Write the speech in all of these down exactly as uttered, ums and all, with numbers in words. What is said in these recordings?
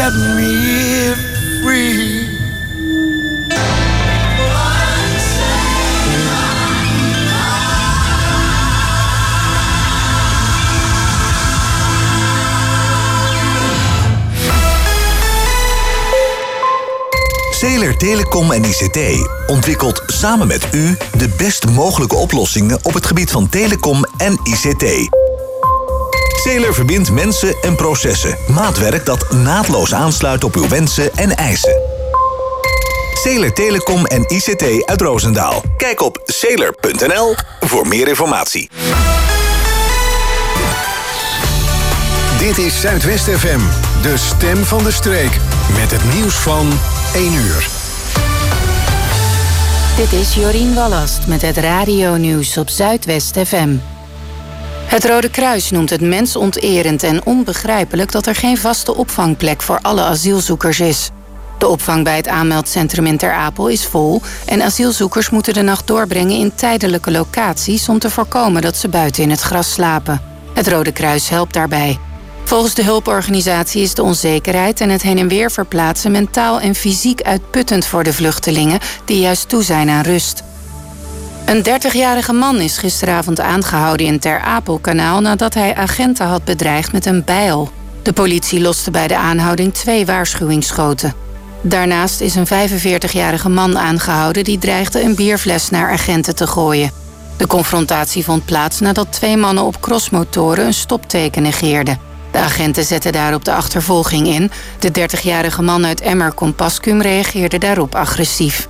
set me free. Zeler Telecom en I C T ontwikkelt samen met u de best mogelijke oplossingen op het gebied van telecom en I C T. Zeler verbindt mensen en processen. Maatwerk dat naadloos aansluit op uw wensen en eisen. Zeler Telecom en I C T uit Roosendaal. Kijk op zeler punt n l voor meer informatie. Dit is Zuidwest F M, de stem van de streek. Met het nieuws van één uur. Dit is Jorien Wallast met het radionieuws op Zuidwest F M. Het Rode Kruis noemt het mensonterend en onbegrijpelijk dat er geen vaste opvangplek voor alle asielzoekers is. De opvang bij het aanmeldcentrum in Ter Apel is vol en asielzoekers moeten de nacht doorbrengen in tijdelijke locaties om te voorkomen dat ze buiten in het gras slapen. Het Rode Kruis helpt daarbij. Volgens de hulporganisatie is de onzekerheid en het heen en weer verplaatsen mentaal en fysiek uitputtend voor de vluchtelingen die juist toe zijn aan rust. Een dertigjarige man is gisteravond aangehouden in Ter Apelkanaal nadat hij agenten had bedreigd met een bijl. De politie loste bij de aanhouding twee waarschuwingsschoten. Daarnaast is een vijfenveertigjarige man aangehouden die dreigde een bierfles naar agenten te gooien. De confrontatie vond plaats nadat twee mannen op crossmotoren een stopteken negeerden. De agenten zetten daarop de achtervolging in. De dertigjarige man uit Emmer-Compascum reageerde daarop agressief.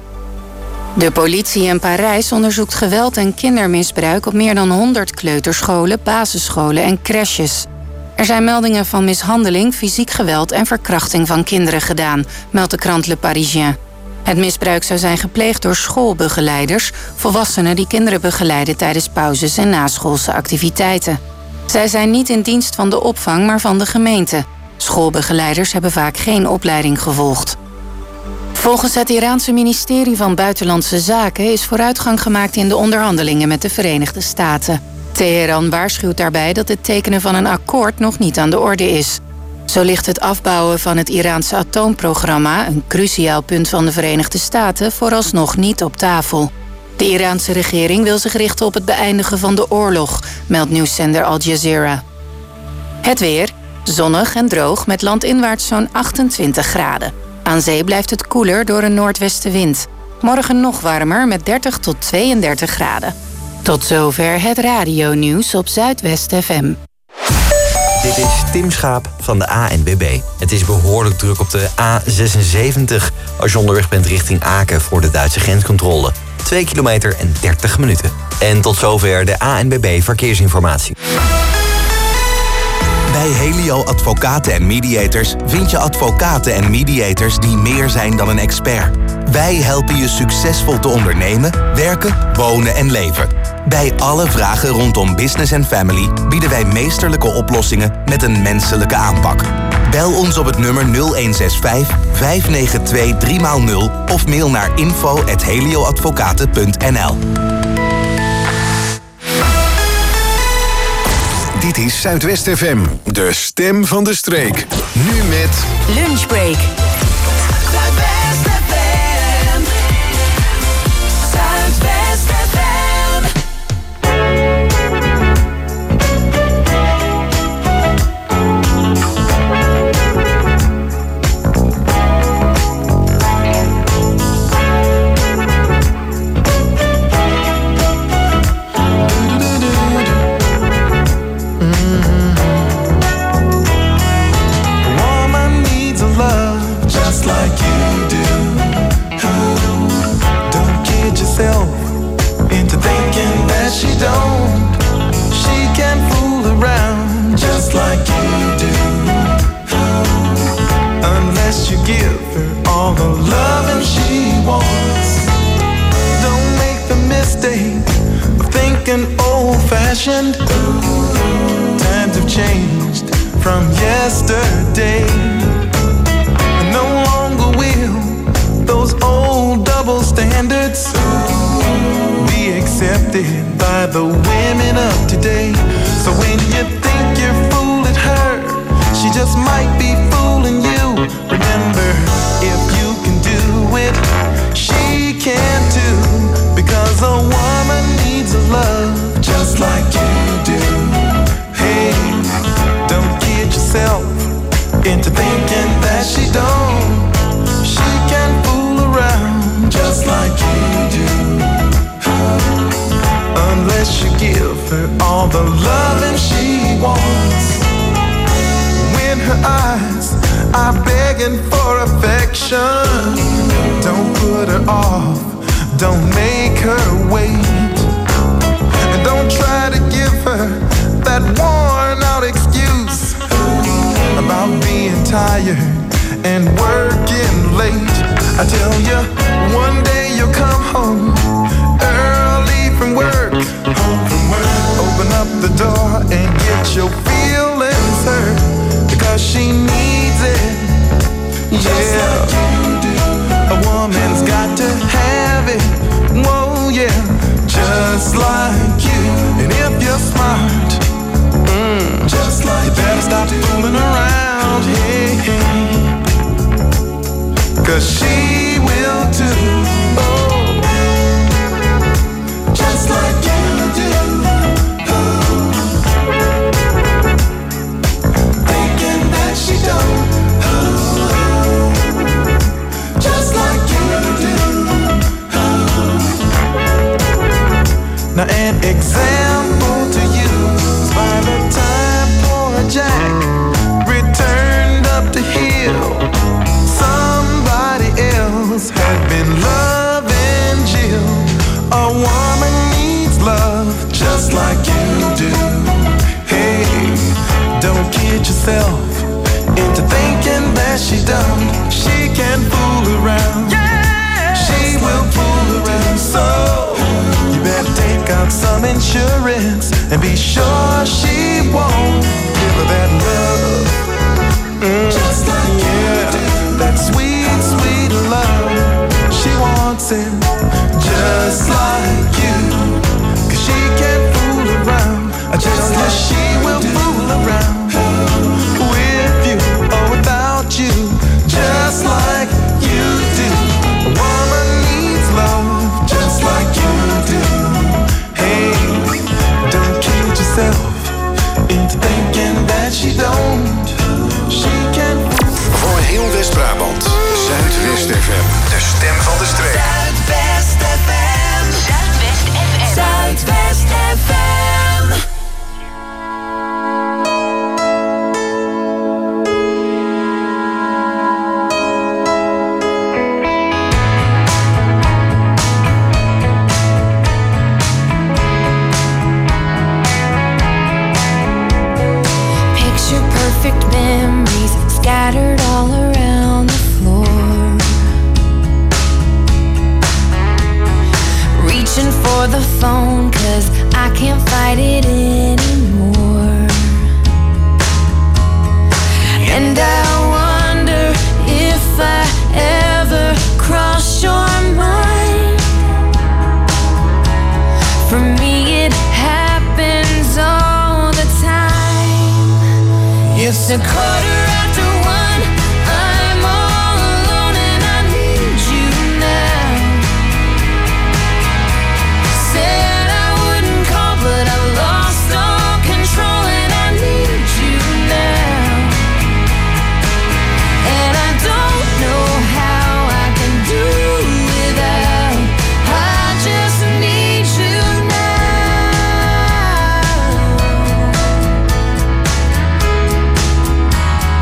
De politie in Parijs onderzoekt geweld en kindermisbruik op meer dan honderd kleuterscholen, basisscholen en crèches. Er zijn meldingen van mishandeling, fysiek geweld en verkrachting van kinderen gedaan, meldt de krant Le Parisien. Het misbruik zou zijn gepleegd door schoolbegeleiders, volwassenen die kinderen begeleiden tijdens pauzes en naschoolse activiteiten. Zij zijn niet in dienst van de opvang, maar van de gemeente. Schoolbegeleiders hebben vaak geen opleiding gevolgd. Volgens het Iraanse ministerie van Buitenlandse Zaken is vooruitgang gemaakt in de onderhandelingen met de Verenigde Staten. Teheran waarschuwt daarbij dat het tekenen van een akkoord nog niet aan de orde is. Zo ligt het afbouwen van het Iraanse atoomprogramma, een cruciaal punt van de Verenigde Staten, vooralsnog niet op tafel. De Iraanse regering wil zich richten op het beëindigen van de oorlog, meldt nieuwszender Al Jazeera. Het weer, zonnig en droog met landinwaarts zo'n achtentwintig graden. Aan zee blijft het koeler door een noordwestenwind. Morgen nog warmer met dertig tot tweeëndertig graden. Tot zover het radionieuws op Zuidwest F M. Dit is Tim Schaap van de A N W B. Het is behoorlijk druk op de A zesenzeventig als je onderweg bent richting Aken voor de Duitse grenscontrole. twee kilometer en dertig minuten. En tot zover de A N W B Verkeersinformatie. Bij Helio Advocaten en Mediators vind je advocaten en mediators die meer zijn dan een expert. Wij helpen je succesvol te ondernemen, werken, wonen en leven. Bij alle vragen rondom business en family bieden wij meesterlijke oplossingen met een menselijke aanpak. Bel ons op het nummer nul een zes vijf, vijf negen twee, drie nul of mail naar info at helioadvocaten punt n l. Dit is Zuidwest F M, de stem van de streek. Nu met Lunchbreak. Zuidwest F M. Zuidwest F M. Just like you do. Ooh, don't kid yourself into thinking that she don't. She can fool around just like you do. Ooh, unless you give her all the loving she wants. Don't make the mistake of thinking old-fashioned. Ooh, times have changed from yesterday. No longer will those old double standards be accepted by the women of today. So when you think you're fooling her, she just might be fooling you. begging for affection. Don't put her off, don't make her wait. And don't try to give her that worn out excuse about being tired and working late. I tell you, one day you'll come home early from work. Open up the door and get your feelings hurt, because she needs it. Yeah, a woman's got to have it. Whoa, yeah, just like you. And if you're smart, mm, just like you better stop fooling around. Hey, hey. Cause she will too. Oh, just like you do. Oh, thinking that she don't. Oh, just like you do. Oh. Now an example to you is by the time poor Jack returned up the hill, somebody else had been loving Jill. A woman needs love just like you do. Hey, don't kid yourself into thinking that she don't. She can fool around. Yeah, she will fool around. So you better take out some insurance and be sure she won't give her that love. Mm, just like yeah, you do. That sweet, sweet love. She wants it just like you. Cause she can't fool around. I tell you, she will fool around with you or without you, just like you do. A woman needs love just like you do. Hey, don't kid yourself into thinking that she don't. She can. Voor heel West-Brabant, Zuidwest F M, de stem van de streek. Zuidwest F M. Zuidwest F M. Zuidwest F M. Picture perfect memories scattered all around the floor. Reaching for the phone, cause I can't fight it anymore. And I wonder if I ever cross your mind. For me it happens all the time. It's a quarter after one, I'm all alone and I need you now. Said I wouldn't call, but I lost all control and I need you now. And I don't know how I can do without. I just need you now.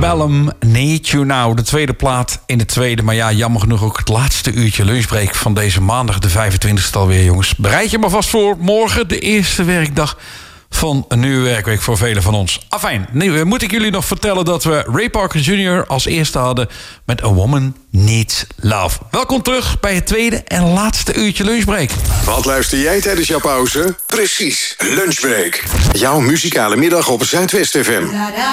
Malum, Need You Now. De tweede plaat in de tweede, maar ja, jammer genoeg ook het laatste uurtje lunchbreak van deze maandag, de vijfentwintigste alweer, jongens. Bereid je maar vast voor morgen, de eerste werkdag van een nieuwe werkweek voor velen van ons. Afijn, nu moet ik jullie nog vertellen dat we Ray Parker junior als eerste hadden met A Woman Needs Love. Welkom terug bij het tweede en laatste uurtje lunchbreak. Wat luister jij tijdens jouw pauze? Precies, Lunchbreak. Jouw muzikale middag op Zuidwest F M.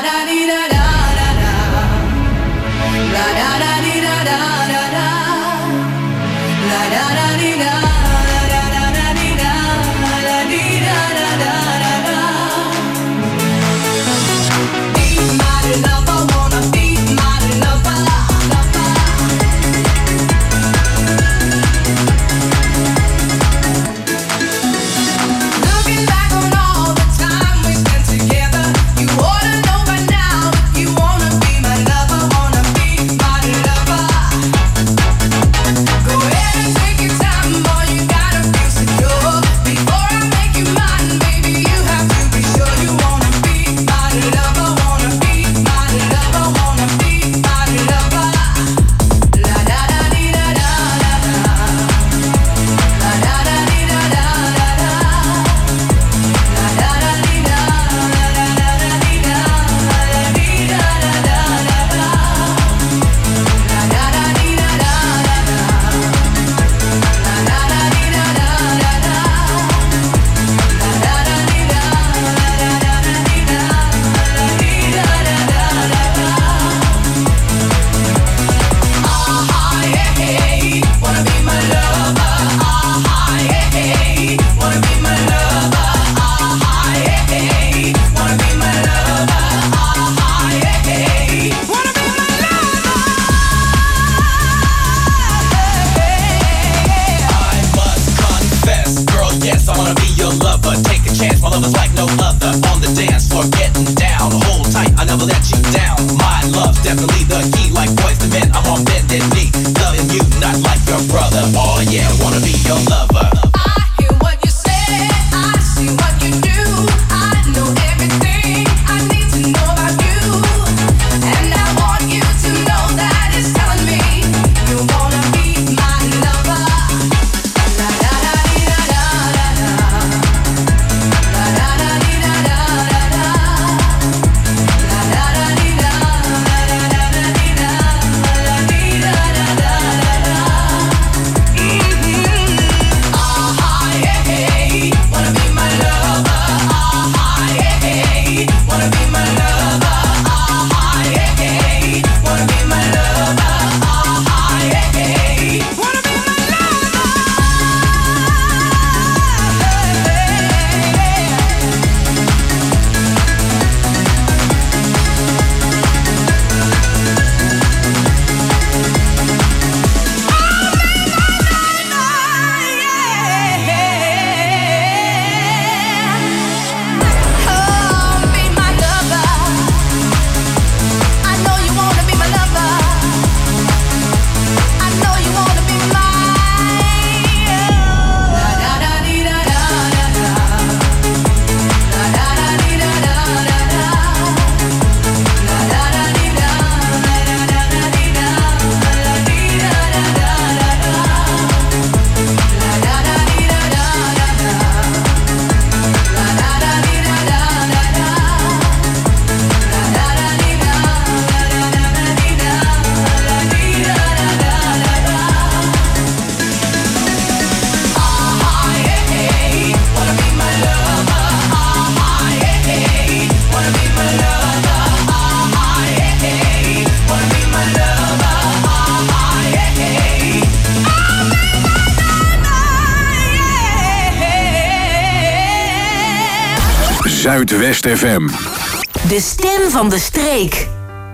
Zuidwest F M. De stem van de streek.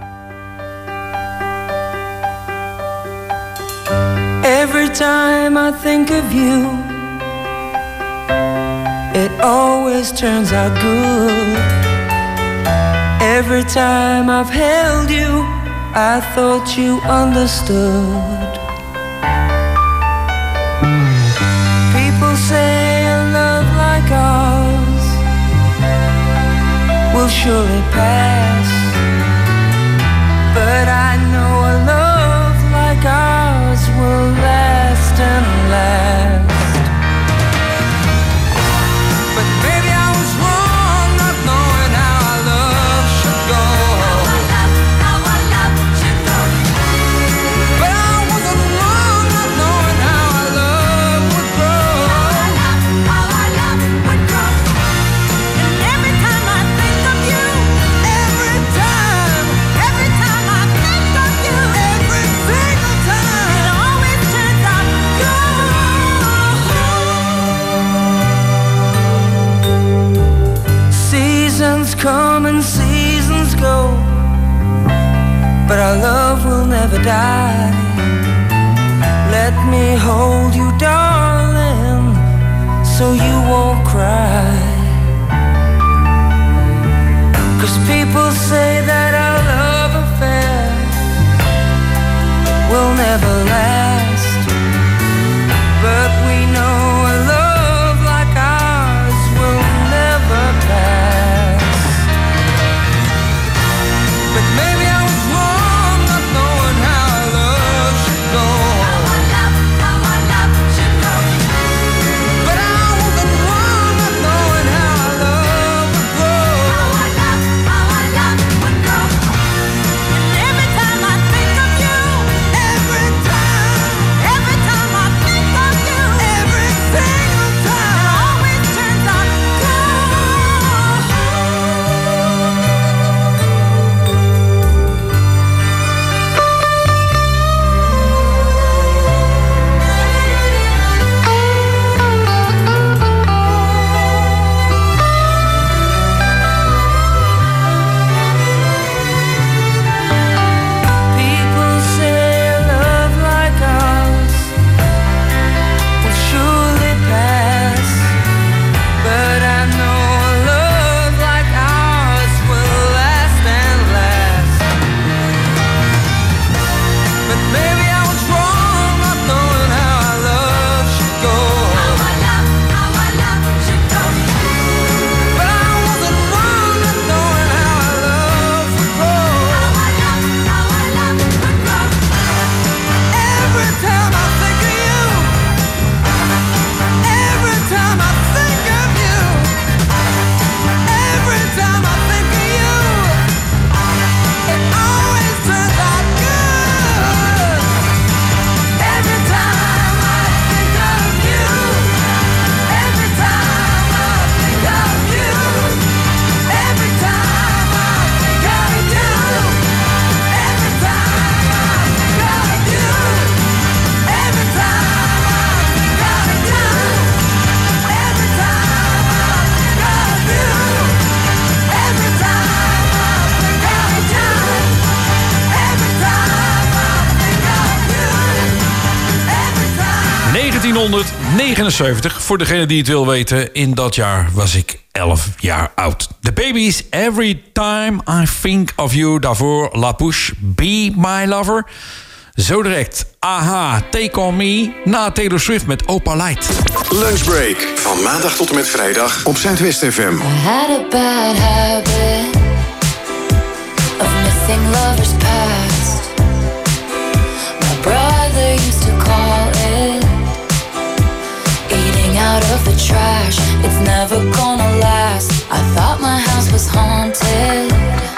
Every time I think of you, it always turns out good. Every time I've held you, I thought you understood. People say a love like ours will surely pass. never die. Let me hold you, darling, so you won't cry. 'Cause people say that our love affair will never last, but we know a love like ours will never pass. But maybe I was wrong not knowing how our love should go. How our love, how our love should go. But I wasn't wrong not knowing how our love would grow. How our love, how our love would grow. And every time I think of you, every time, every time I think of you, every single time, it always turns out people say a love like ours will surely pass, but I know a love like ours will last and last. But maybe I was wrong not knowing how our love should go. How our love, how our love should go. But I wasn't wrong not knowing how our love would grow. How our love, how our love would grow. Every time I think of you, every time I think of you, every time I think of you, it always turns out good. Every time I think of you, every time I think of you, every time I think of you, every time I think of you, every time I think of you, every time I think of you, every time I think of you, every time I think of you, every time. negentienhonderdnegenenzeventig, voor degene die het wil weten, in dat jaar was ik elf jaar oud. The Babies, Every Time I Think of You. Daarvoor La Pouche, Be My Lover. Zo direct, Aha, Take On Me. Na Taylor Swift met Opa Light. Lunchbreak. Van maandag tot en met vrijdag op Zuidwest F M. I had a bad habit of missing lovers past. My brother used to call it eating out of the trash. It's never gonna last. I thought my house was haunted.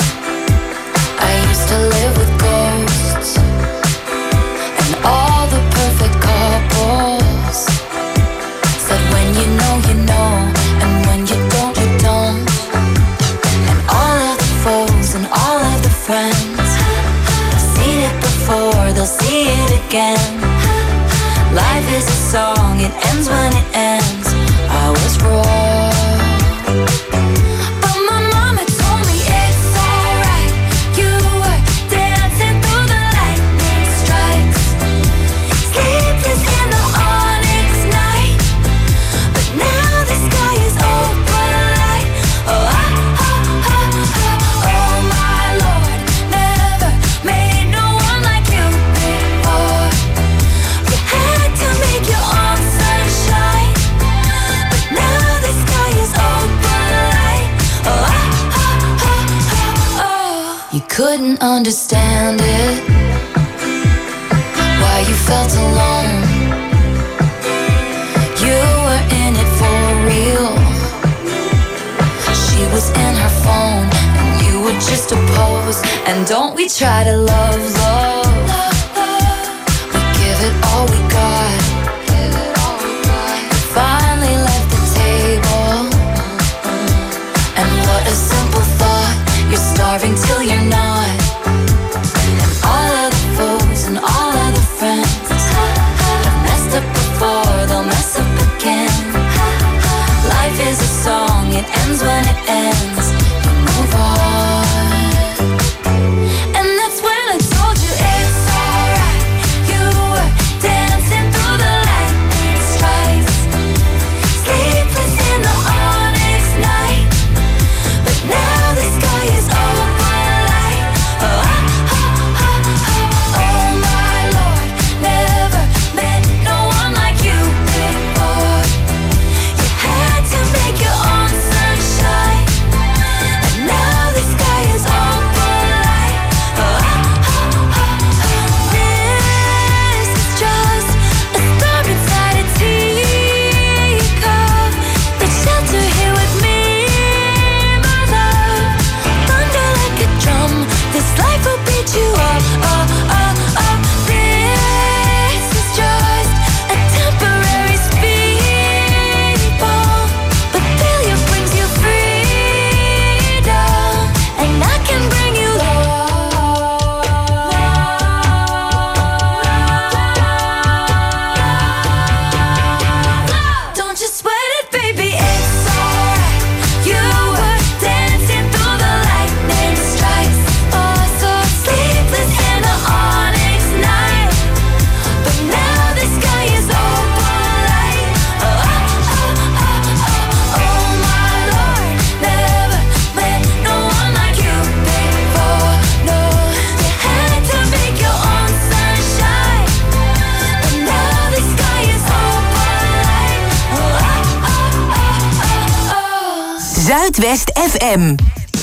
I used to live with ghosts and all the perfect couples said when you know you know, and when you don't you don't. And all of the foes and all of the friends, they've seen it before, they'll see it again. Life is a song, it ends when it ends. I was wrong, but my mama told me it's alright. You were dancing through the lightning strikes, sleepless in the onyx night, but now the sky is open light. Oh, ah, ah, ah, ah, oh my Lord, never made no one like you before. You had to make your own sunshine, but now the sky is open light. Oh, ah, ah, ah, ah, oh. You couldn't understand it, why you felt alone. You were in it for real. She was in her phone and you were just a pose. And don't we try to love, love. We give it all we got. We finally left the table. And what a simple thought. You're starving till you're not. And all of the foes and all of the friends have messed up before, they'll mess up again. Life is a song, it ends when it ends. You move on. And that's when I told Zuidwest F M.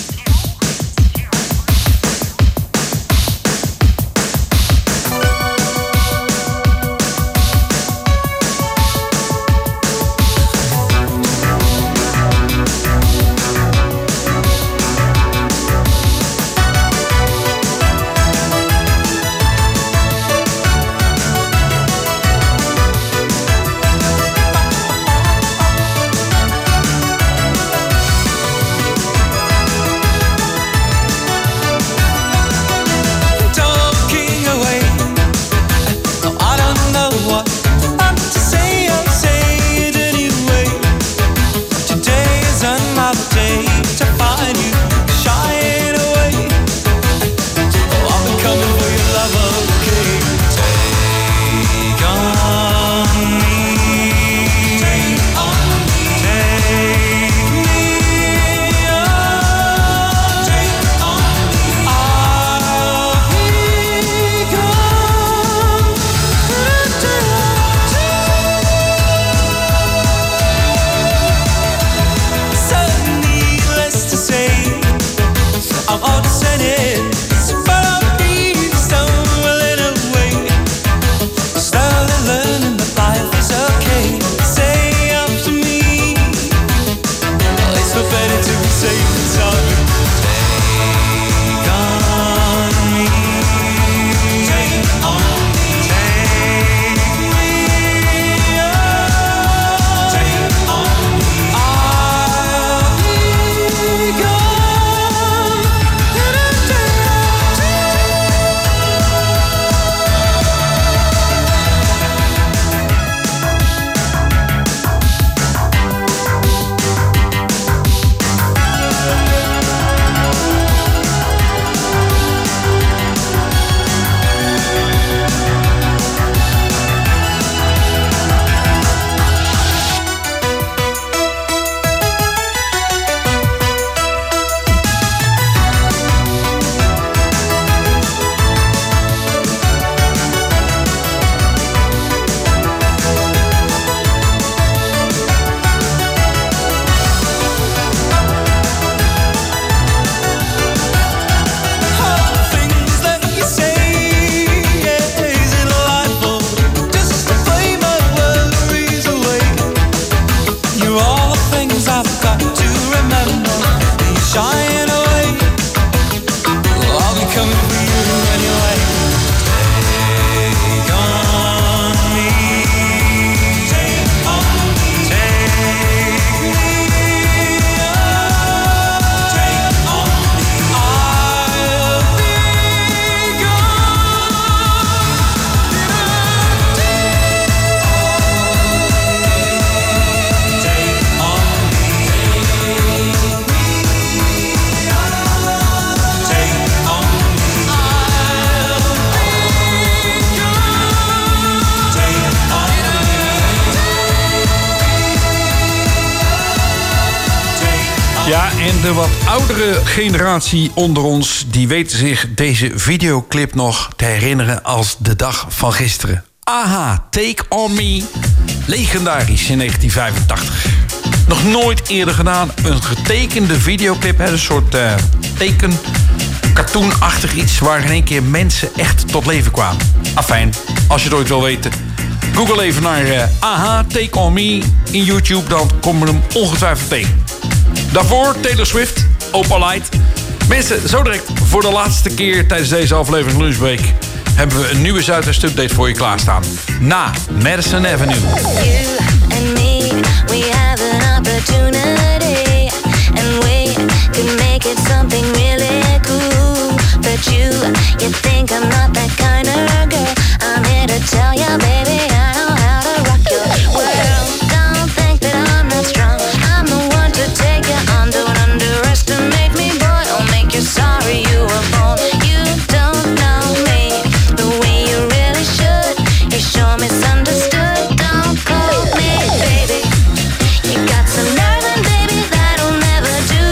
En de wat oudere generatie onder ons, die weten zich deze videoclip nog te herinneren als de dag van gisteren. Aha, Take On Me. Legendarisch in negentien vijfentachtig. Nog nooit eerder gedaan. Een getekende videoclip, hè, een soort uh, teken, cartoonachtig iets waar in één keer mensen echt tot leven kwamen. Afijn, als je het ooit wil weten, google even naar uh, Aha, Take On Me in YouTube, dan kom je hem ongetwijfeld tegen. Daarvoor Taylor Swift, Opalite. Mensen, zo direct voor de laatste keer tijdens deze aflevering Lunchbreak hebben we een nieuwe Zuidwest update voor je klaarstaan. Na Madison Avenue. You and me, we have an opportunity, and we could make it something really cool. But you, you think I'm not that kind of girl. I'm here to tell you, baby, I know how to rock your world. Don't think that I'm not strong. I'm the one to take you on. Don't underestimate me, boy. I'll make you sorry you were born. You don't know me the way you really should. You sure misunderstood. Don't call me baby. You got some nerve, and baby, that'll never do.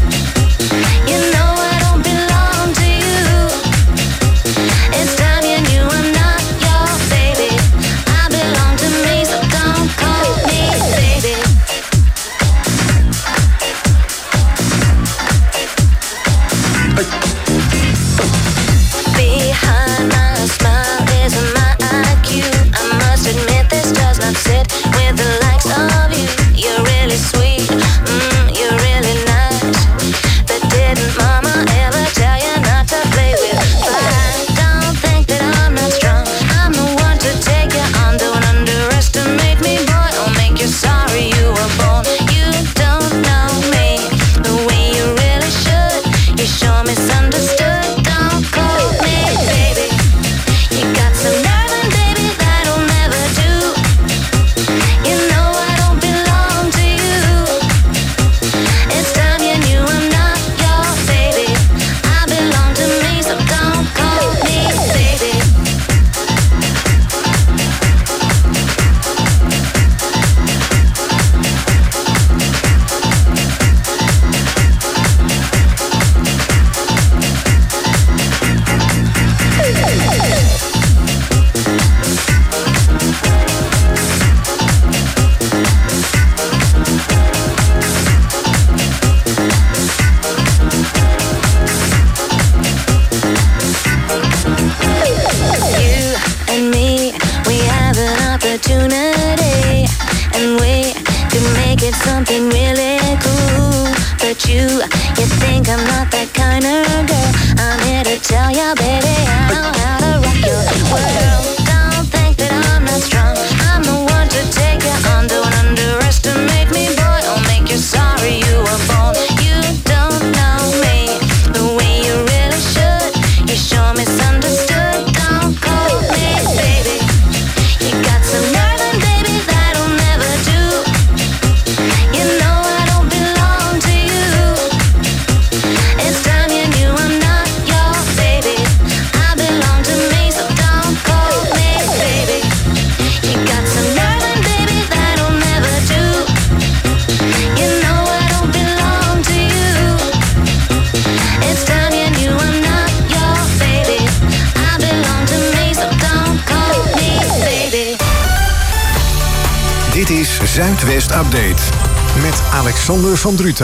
You know I don't belong to you. It's time you knew I'm not your baby. I belong to me. something really cool. But you, you think I'm not that kind of girl. I'm here to tell ya, baby, I know how to rock your world. Don't think that I'm not strong. I'm the one to take you on. Don't underestimate me, boy. I'll make you sorry you were born. You don't know me the way you really should. You sure misunderstood. Don't call me baby. You got some nerve and baby that'll never do. You know I don't belong to you. It's time you knew I'm not your baby. I belong to me, so don't call me baby. You got some nerve and baby that'll never do. You know I don't belong to you. It's time you knew I'm not your baby. I belong to me, so don't call me baby. Dit is Zuidwest Update met Alexander van Druten.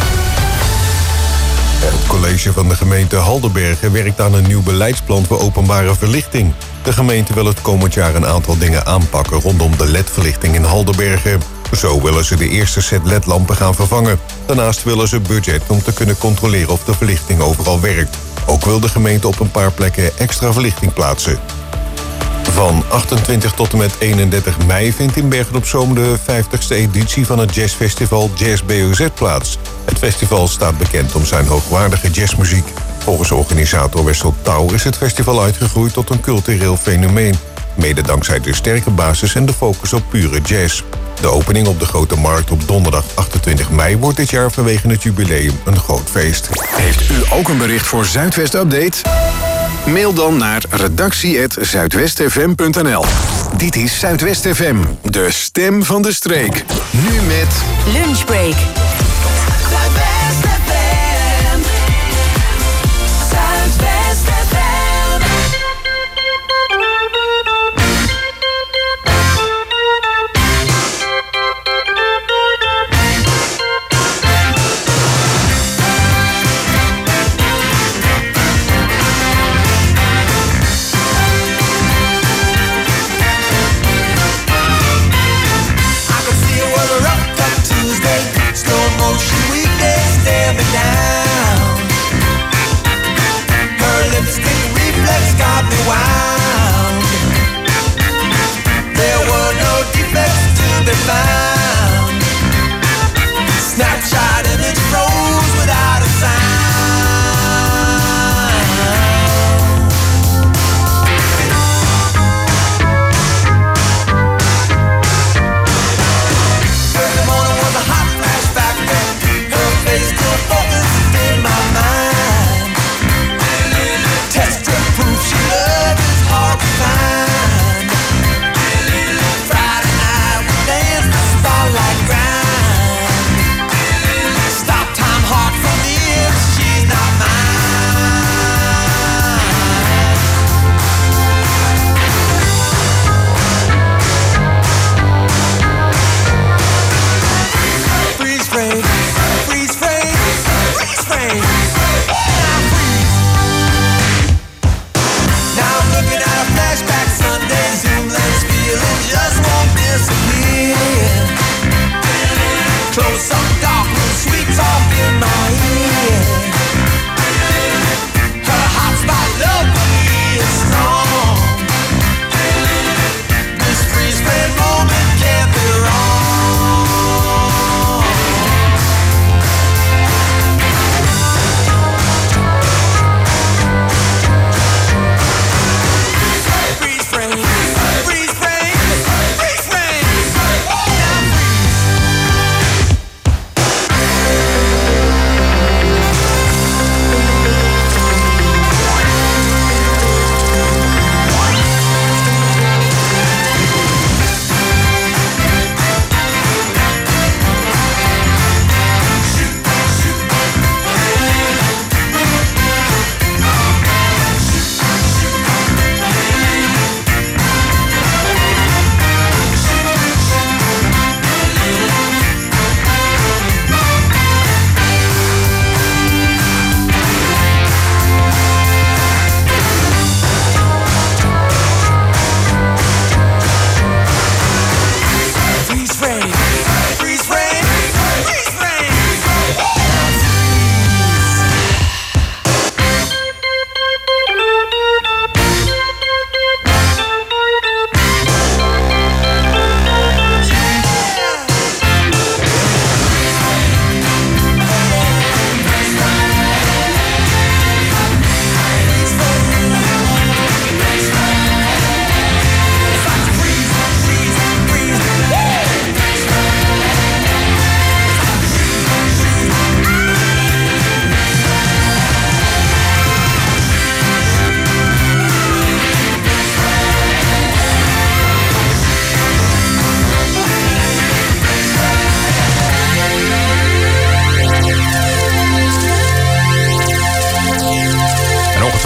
Het college van de gemeente Haldenbergen werkt aan een nieuw beleidsplan voor openbare verlichting. De gemeente wil het komend jaar een aantal dingen aanpakken rondom de L E D-verlichting in Haldenbergen. Zo willen ze de eerste set L E D-lampen gaan vervangen. Daarnaast willen ze budget om te kunnen controleren of de verlichting overal werkt. Ook wil de gemeente op een paar plekken extra verlichting plaatsen. Van achtentwintig tot en met eenendertig mei vindt in Bergen op Zoom de vijftigste editie van het jazzfestival Jazz B O Z plaats. Het festival staat bekend om zijn hoogwaardige jazzmuziek. Volgens organisator Wessel Touw is het festival uitgegroeid tot een cultureel fenomeen. Mede dankzij de sterke basis en de focus op pure jazz. De opening op de Grote Markt op donderdag achtentwintig mei wordt dit jaar vanwege het jubileum een groot feest. Heeft u ook een bericht voor Zuidwest Update? Mail dan naar redactie at zuidwestfm punt n l. Dit is Zuidwest F M, de stem van de streek. Nu met Lunchbreak. Zuidwest F M. Zuidwest F M. Slow motion.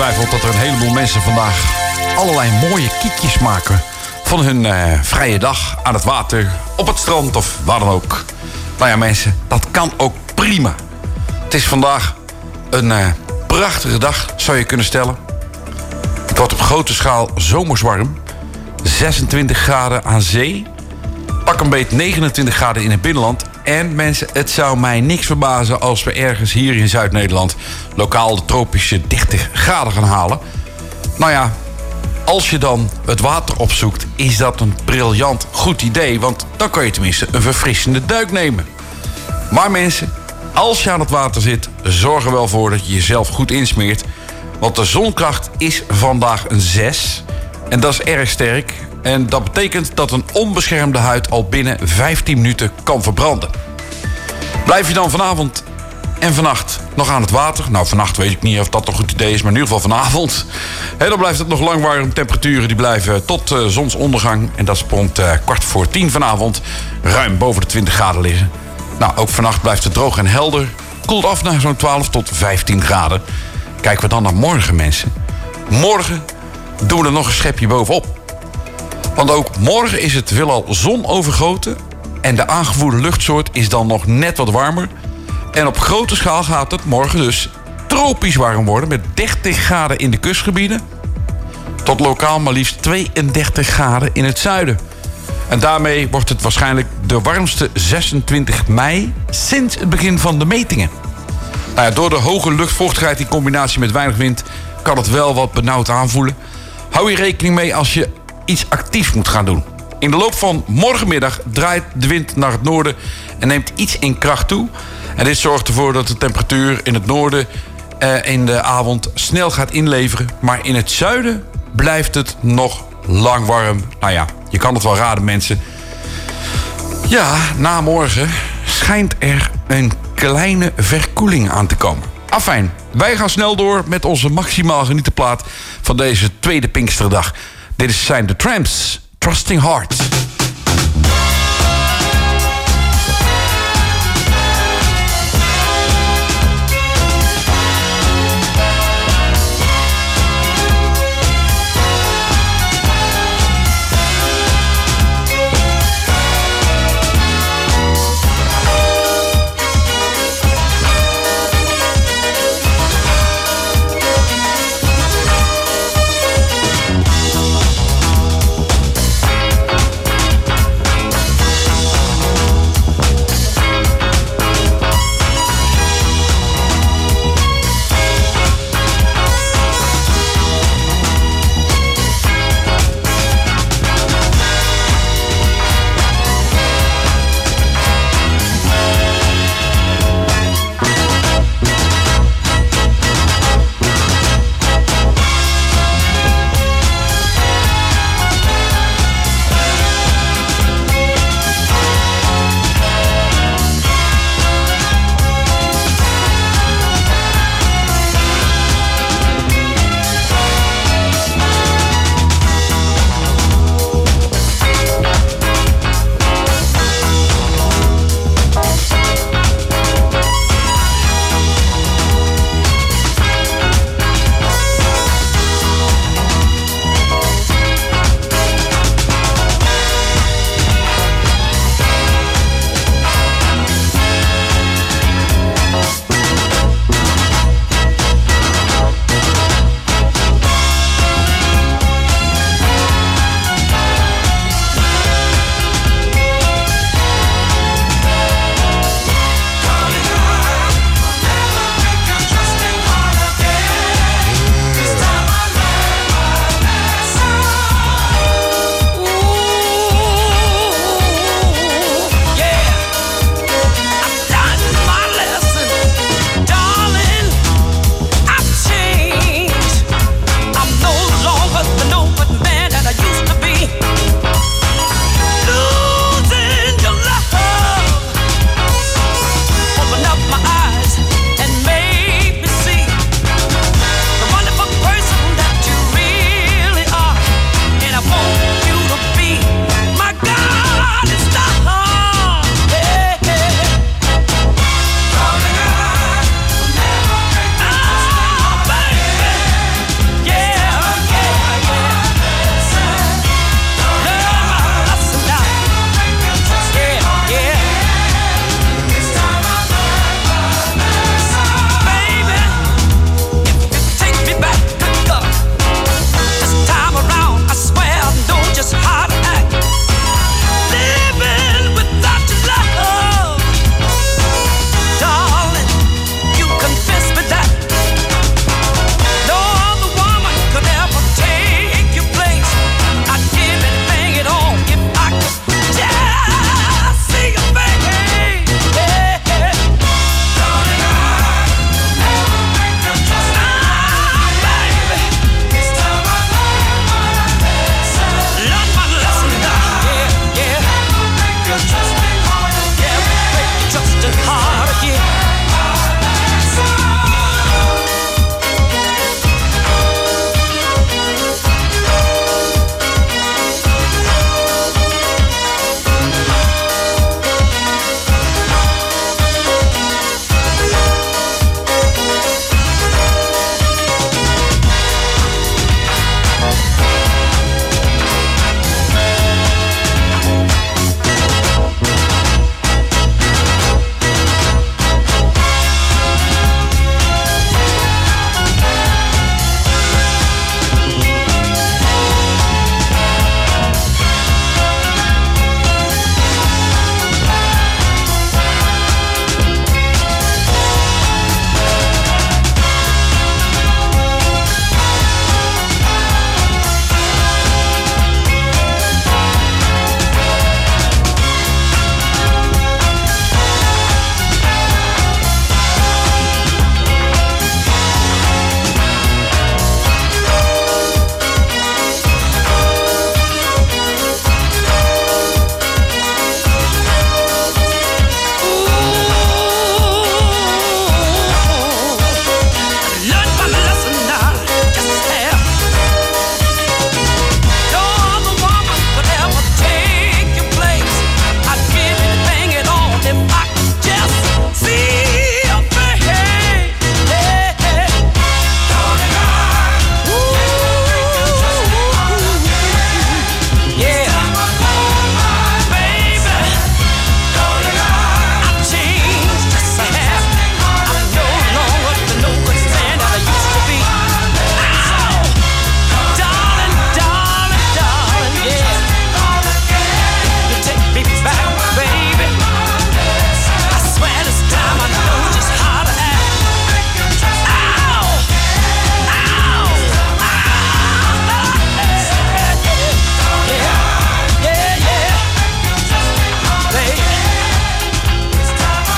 ongetwijfeld dat er een heleboel mensen vandaag allerlei mooie kiekjes maken van hun uh, vrije dag aan het water, op het strand of waar dan ook. Nou ja, mensen, dat kan ook prima. Het is vandaag een uh, prachtige dag, zou je kunnen stellen. Het wordt op grote schaal zomers warm. zesentwintig graden aan zee. Pak een beet negenentwintig graden in het binnenland. En mensen, het zou mij niks verbazen als we ergens hier in Zuid-Nederland lokaal de tropische dertig graden gaan halen. Nou ja, als je dan het water opzoekt, is dat een briljant goed idee. Want dan kan je tenminste een verfrissende duik nemen. Maar mensen, als je aan het water zit, zorg er wel voor dat je jezelf goed insmeert. Want de zonkracht is vandaag een zes. En dat is erg sterk. En dat betekent dat een onbeschermde huid al binnen vijftien minuten kan verbranden. Blijf je dan vanavond en vannacht nog aan het water? Nou, vannacht weet ik niet of dat een goed idee is, maar in ieder geval vanavond. He, dan blijft het nog lang warm. Temperaturen die blijven tot uh, zonsondergang. En dat is rond uh, kwart voor tien vanavond ruim boven de twintig graden liggen. Nou, ook vannacht blijft het droog en helder. Koelt af naar zo'n twaalf tot vijftien graden. Kijken we dan naar morgen, mensen. Morgen doen we er nog een schepje bovenop. Want ook morgen is het veelal zonovergoten. En de aangevoerde luchtsoort is dan nog net wat warmer. En op grote schaal gaat het morgen dus tropisch warm worden. Met dertig graden in de kustgebieden. Tot lokaal maar liefst tweeëndertig graden in het zuiden. En daarmee wordt het waarschijnlijk de warmste zesentwintig mei sinds het begin van de metingen. Nou ja, door de hoge luchtvochtigheid in combinatie met weinig wind kan het wel wat benauwd aanvoelen. Hou je rekening mee als je iets actiefs moet gaan doen. In de loop van morgenmiddag draait de wind naar het noorden en neemt iets in kracht toe. En dit zorgt ervoor dat de temperatuur in het noorden eh, in de avond snel gaat inleveren. Maar in het zuiden blijft het nog lang warm. Nou ja, je kan het wel raden, mensen. Ja, na morgen schijnt er een kleine verkoeling aan te komen. Afijn, wij gaan snel door met onze maximaal genieten plaat van deze tweede Pinksterdag. Dit zijn de Tramps, Trusting Heart.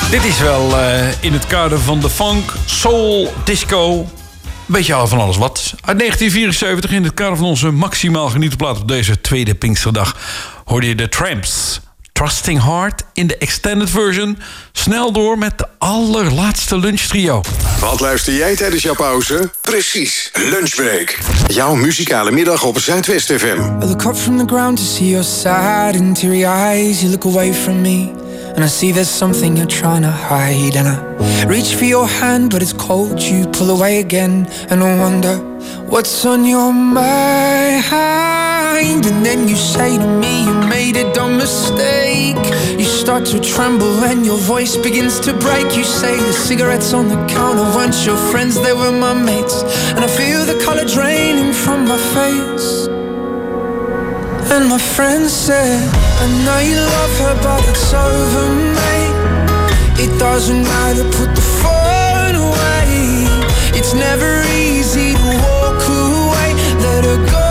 Dit is wel uh, in het kader van de funk, soul, disco. Een beetje al van alles wat. Uit negentien vierenzeventig, in het kader van onze maximaal genieten plaat op deze tweede Pinksterdag, hoorde je de Tramps. Trusting Heart in de extended version. Snel door met de allerlaatste lunchtrio. Wat luister jij tijdens jouw pauze? Precies, Lunchbreak. Jouw muzikale middag op Zuidwest F M. I look up from the ground to see your sad and teary eyes. You look away from me and I see there's something you're trying to hide. And I reach for your hand but it's cold. You pull away again and I wonder what's on your mind. And then you say to me you made a dumb mistake. You start to tremble and your voice begins to break. You say the cigarettes on the counter weren't your friends, they were my mates. And I feel the color draining from my face. And my friend said, I know you love her but it's over, mate. It doesn't matter, put the phone away. It's never easy to walk away. Let her go,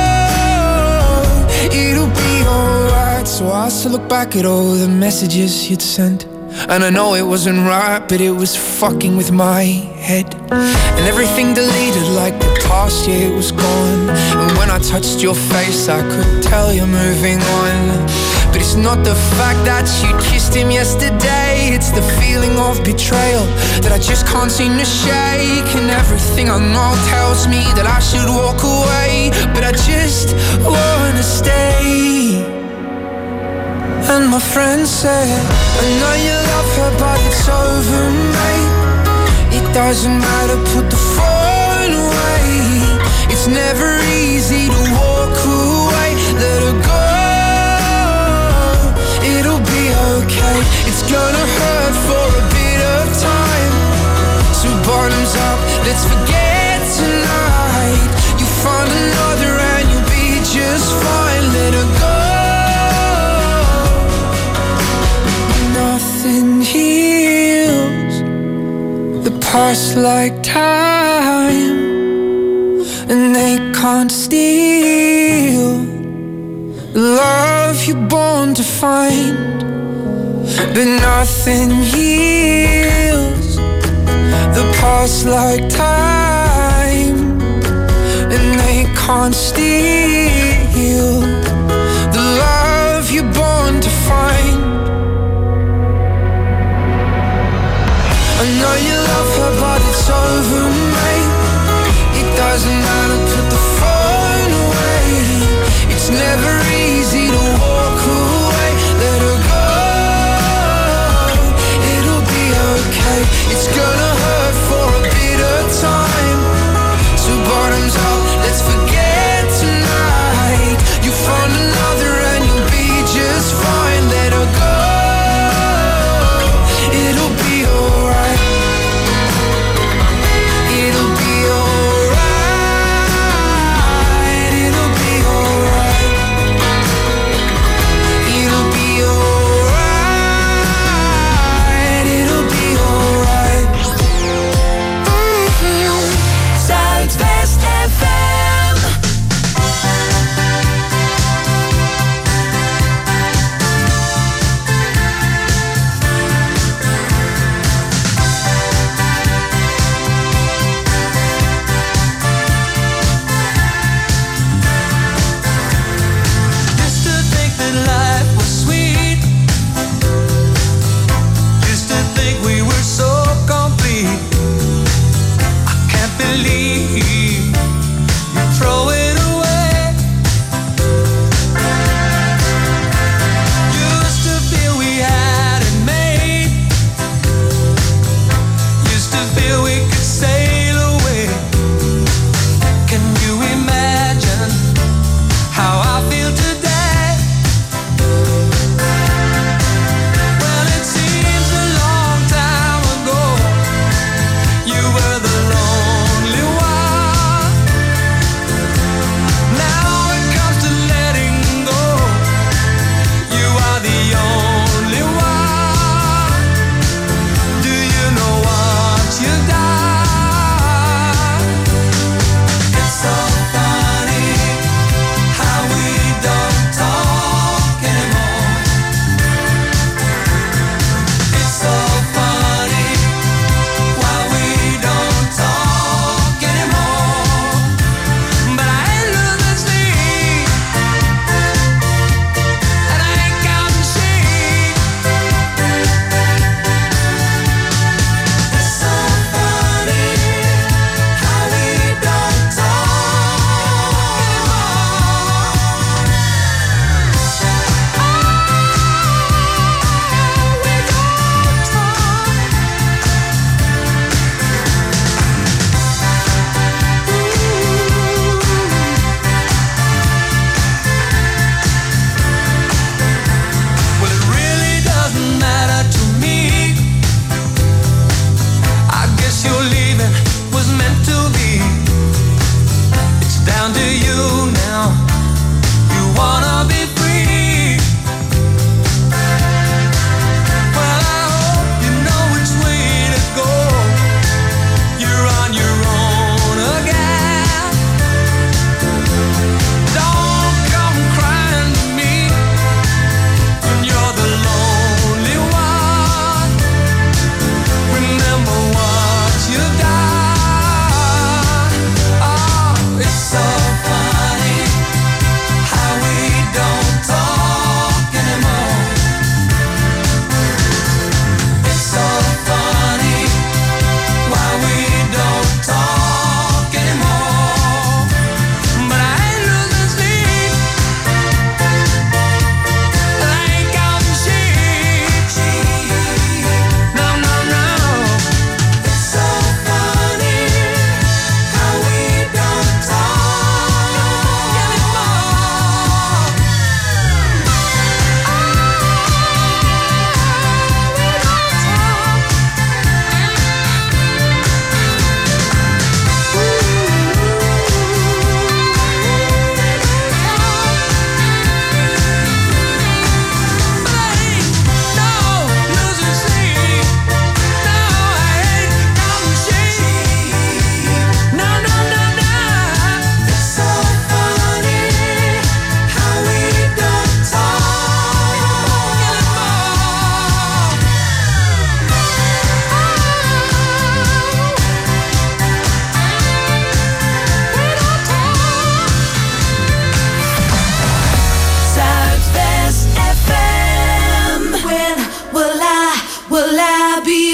it'll be alright. So I still look back at all the messages you'd sent. And I know it wasn't right, but it was fucking with my head. And everything deleted like the past year it was gone. And when I touched your face I could tell you're moving on. But it's not the fact that you kissed him yesterday. It's the feeling of betrayal that I just can't seem to shake. And everything I know tells me that I should walk away, but I just wanna stay. And my friend said, I know you love her but it's over, mate. It doesn't matter, put the phone away. It's never easy to walk away. Let her go, it'll be okay. It's gonna hurt for a bit of time. So bottoms up, let's forget tonight. You find another and you'll be just fine. Let her go. Nothing heals the past like time, and they can't steal the love you're born to find. But nothing heals the past like time, and they can't steal the love you're born to find. I know you love her but it's over, mate. It doesn't matter, put the phone away. It's never easy to walk away. Let her go, it'll be okay. It's gonna hurt for a bit of time. So bottoms up, let's forget tonight. You find another and you'll be just fine. Let her go.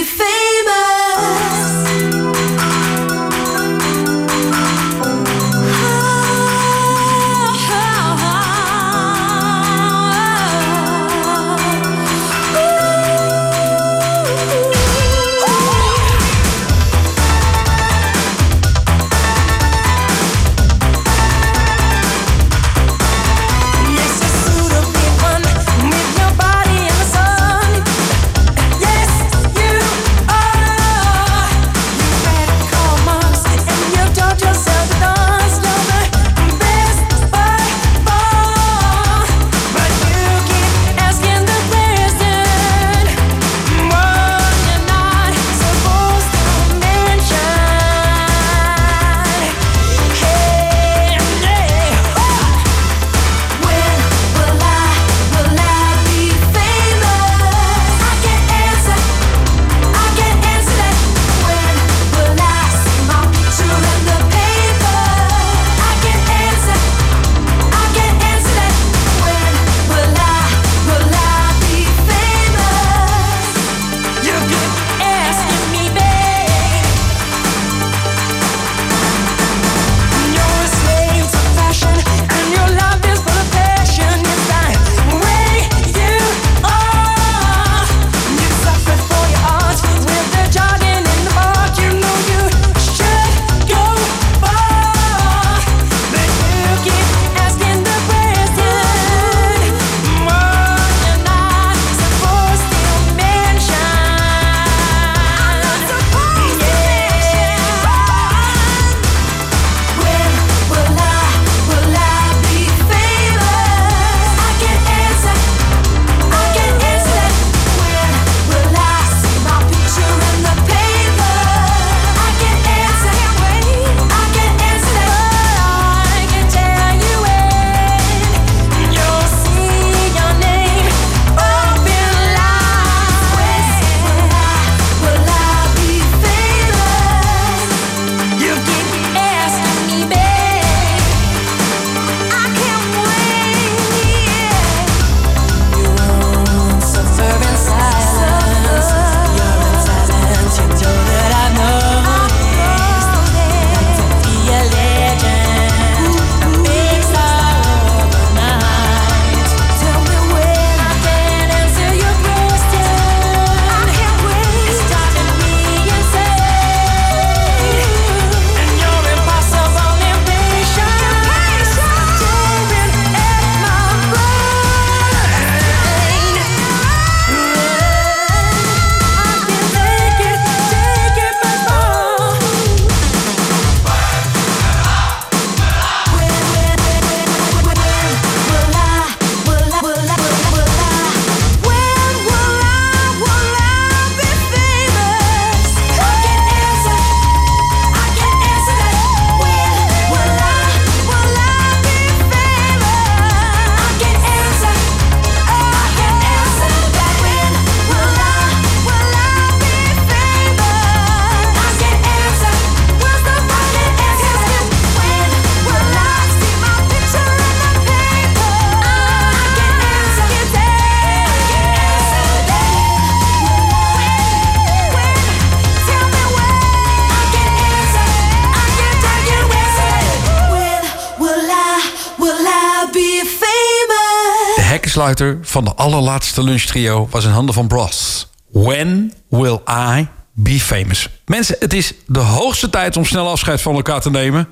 afsluiter van de allerlaatste lunchtrio was in handen van Bros. When will I be famous? Mensen, het is de hoogste tijd om snel afscheid van elkaar te nemen.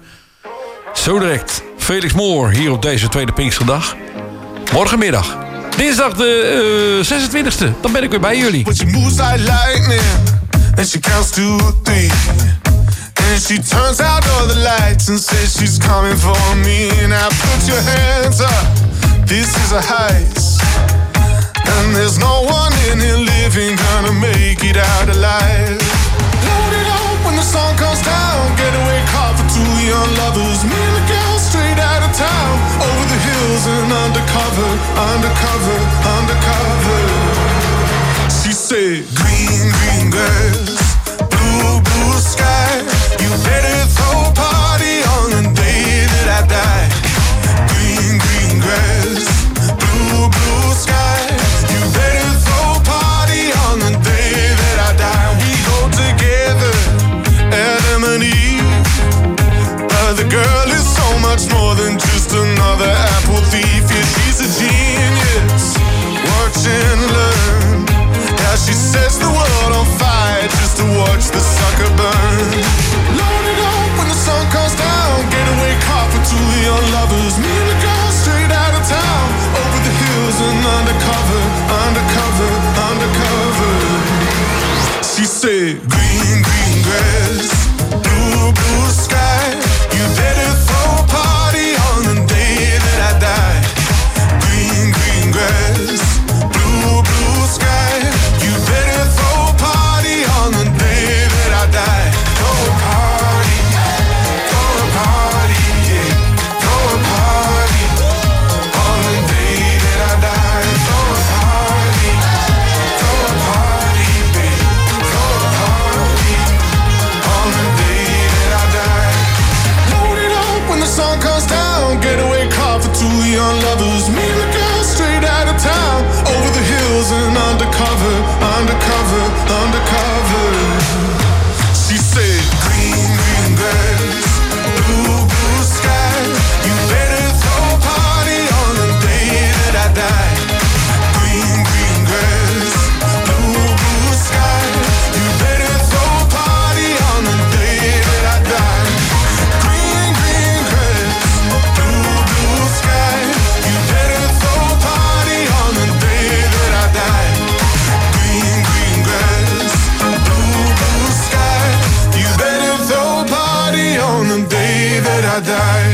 Zo direct Felix Moore hier op deze tweede Pinksterdag. Morgenmiddag, dinsdag de uh, zesentwintigste, dan ben ik weer bij jullie. But she moves like lightning, and she counts to three. And she turns out all the lights and says she's coming for me. Now put your hands up, this is a heist. And there's no one in here living gonna make it out alive. Load it up when the sun comes down. Getaway car for two young lovers. Me and the girl straight out of town. Over the hills and undercover, undercover, undercover. She said, green, green grass, blue, blue sky. You better throw a party on the day that I die. Green, green grass, blue, blue sky. You better throw a party on the day that I die. We said, green, green grass, blue, blue sky. You better throw a party on the day that I die. Green, green grass, blue, blue sky. You better throw a party on the day that I die. Throw a party, throw a party, yeah. Throw a party on the day that I die. Throw a party, throw a party, babe. Throw a party on the day that I die. Load it up when the sun comes down. Getaway car for two young lovers. Me and the girl straight out of town. Over the hills and undercover, undercover, undercover. She said, green, green grass, blue, blue sky. You better throw a party on the day that I die. Green, green grass, blue, blue sky. You better throw a party on the day that I die. Green, green grass, blue, blue sky. You better throw a party on the day that I die. Green, green grass, blue, blue sky. You better throw a party on the day that I die.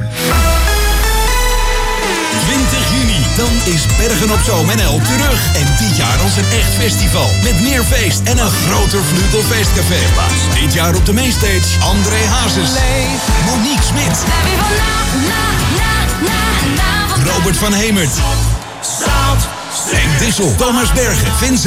twintig juni, dan is Bergen op Zoom en El terug. En dit jaar als een echt festival. Met meer feest en een groter Vlugelfeestcafé. Dit jaar op de mainstage André Hazes, Monique Smit, Robert van Hemert, Henk Dissel, Thomas Bergen, Vincent